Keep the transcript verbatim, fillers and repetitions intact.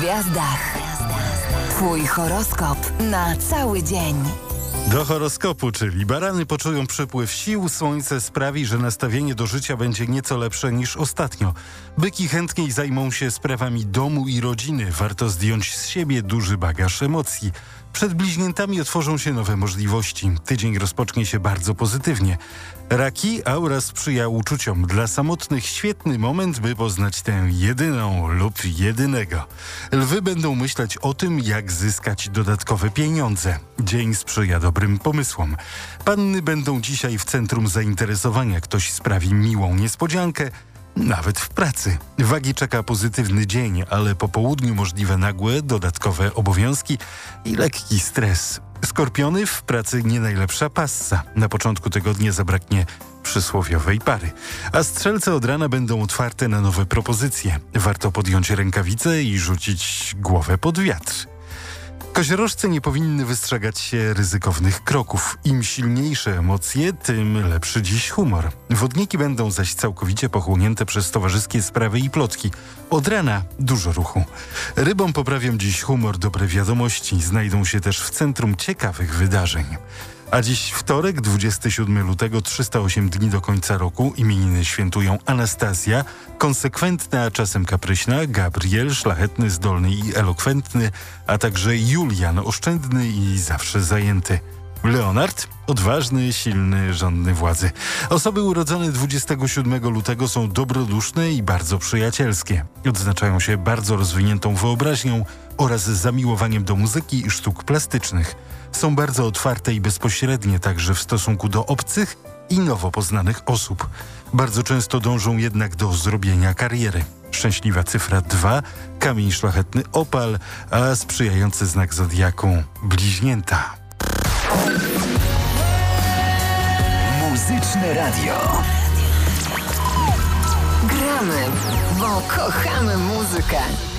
gwiazdach. Twój horoskop na cały dzień. Do horoskopu, czyli barany poczują przypływ sił, słońce sprawi, że nastawienie do życia będzie nieco lepsze niż ostatnio. Byki chętniej zajmą się sprawami domu i rodziny. Warto zdjąć z siebie duży bagaż emocji. Przed bliźniętami otworzą się nowe możliwości. Tydzień rozpocznie się bardzo pozytywnie. Raki, aura sprzyja uczuciom. Dla samotnych świetny moment, by poznać tę jedyną lub jedynego. Lwy będą myśleć o tym, jak zyskać dodatkowe pieniądze. Dzień sprzyja dobrym pomysłom. Panny będą dzisiaj w centrum zainteresowania. Ktoś sprawi miłą niespodziankę, nawet w pracy. Wagi czeka pozytywny dzień, ale po południu możliwe nagłe, dodatkowe obowiązki i lekki stres. Skorpiony, w pracy nie najlepsza passa. Na początku tygodnia zabraknie przysłowiowej pary. A strzelce od rana będą otwarte na nowe propozycje. Warto podjąć rękawice i rzucić głowę pod wiatr. Koziorożce nie powinny wystrzegać się ryzykownych kroków. Im silniejsze emocje, tym lepszy dziś humor. Wodniki będą zaś całkowicie pochłonięte przez towarzyskie sprawy i plotki. Od rana dużo ruchu. Rybom poprawią dziś humor, dobre wiadomości. Znajdą się też w centrum ciekawych wydarzeń. A dziś wtorek, dwudziestego siódmego lutego, trzysta osiem dni do końca roku. Imieniny świętują Anastazja, konsekwentna, a czasem kapryśna, Gabriel, szlachetny, zdolny i elokwentny, a także Julian, oszczędny i zawsze zajęty. Leonard, odważny, silny, żądny władzy. Osoby urodzone dwudziestego siódmego lutego są dobroduszne i bardzo przyjacielskie. Odznaczają się bardzo rozwiniętą wyobraźnią oraz zamiłowaniem do muzyki i sztuk plastycznych. Są bardzo otwarte i bezpośrednie także w stosunku do obcych i nowo poznanych osób. Bardzo często dążą jednak do zrobienia kariery. Szczęśliwa cyfra dwa, kamień szlachetny opal, a sprzyjający znak zodiaku bliźnięta. Muzyczne radio. Gramy, bo kochamy muzykę.